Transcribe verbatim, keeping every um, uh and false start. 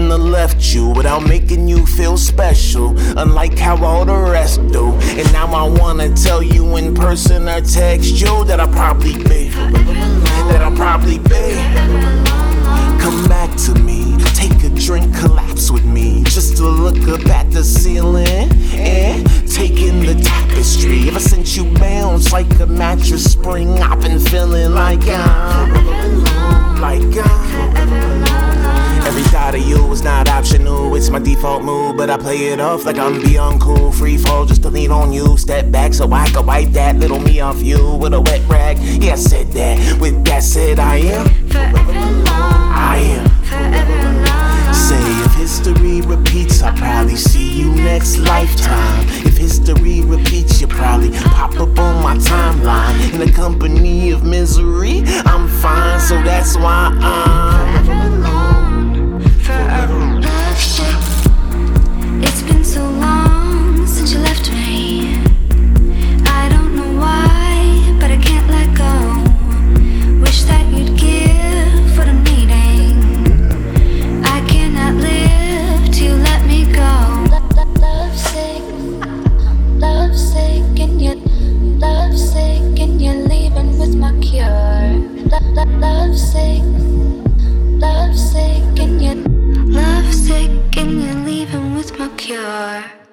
shouldn't have left you without making you feel special, unlike how all the rest do. And now I wanna tell you in person or text you that I'll probably be, that I'll probably be. Come back to me, take a drink, collapse with me, just to look up at the ceiling and take in the tapestry. Ever since you bounce like a mattress spring, I've been feeling like I'm, like I'm. Every thought of you is not optional, it's my default mood, but I play it off like I'm beyond cool. Free fall just to lean on you, step back so I can wipe that little me off you with a wet rag. Yeah, I said that, with that said I am Forever alone, I am. forever alone. Say if history repeats, I'll probably see you next lifetime. If history repeats, you'll probably pop up on my timeline. In the company of misery, I'm fine, so that's why I'm Forever alone, forever alone. It's been so long since you left me. I don't know why, but I can't let go. Wish that you'd give what I'm needing. I cannot live till you let me go. Love sick, love sick, and yet love sick, and you're leaving with my cure. Love sick, love sick, and yet love sick, and you're leaving with my cure.